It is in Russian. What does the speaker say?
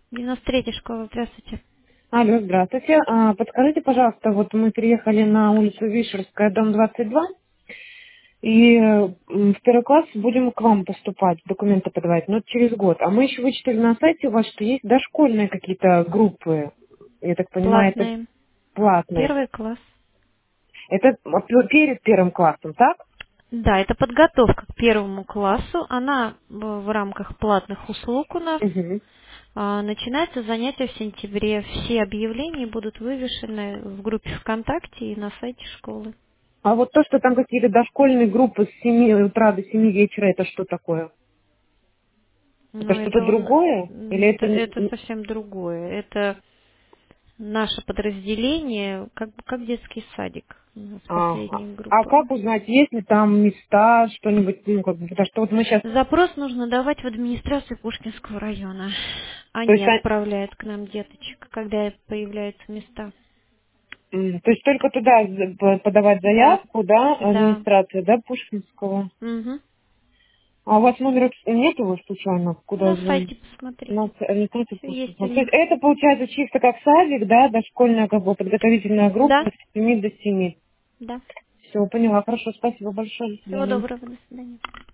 93-я школа, здравствуйте. Алло, здравствуйте. Подскажите, пожалуйста, вот мы приехали на улицу Вишерская, дом 22, и в первый класс будем к вам поступать, документы подавать, но через год. А мы еще вычитали на сайте у вас, что есть дошкольные какие-то группы. Я так понимаю, это Платные. платные. Первый класс. Это перед первым классом, так? Да, это подготовка к первому классу. Она в рамках платных услуг у нас. Мгм. Начинается занятие в сентябре. Все объявления будут вывешены в группе ВКонтакте и на сайте школы. А вот то, что там какие-то дошкольные группы с 7 утра до 7 вечера, это что такое? Это Но что-то это, другое? Или это... это совсем другое. Это наше подразделение, как детский садик. У нас Ага. последняя А группа. как узнать, есть ли там места, что-нибудь, ну, как бы, потому что вот мы сейчас, Запрос нужно давать в администрацию Пушкинского района. то Они есть, отправляют к нам деточек, когда появляются места. то есть только туда подавать Да, заявку, да, да. администрация, да, Пушкинского. Угу. А у вас номера нет его случайно, куда На звонить? сайте посмотрите. На администрацию Все есть у Пушкинского. То есть них. это получается чисто как садик, да, дошкольная как бы подготовительная группа Да, с 7 до 7. да. Все, поняла. Хорошо, спасибо большое. До Всего свидания. доброго, до свидания.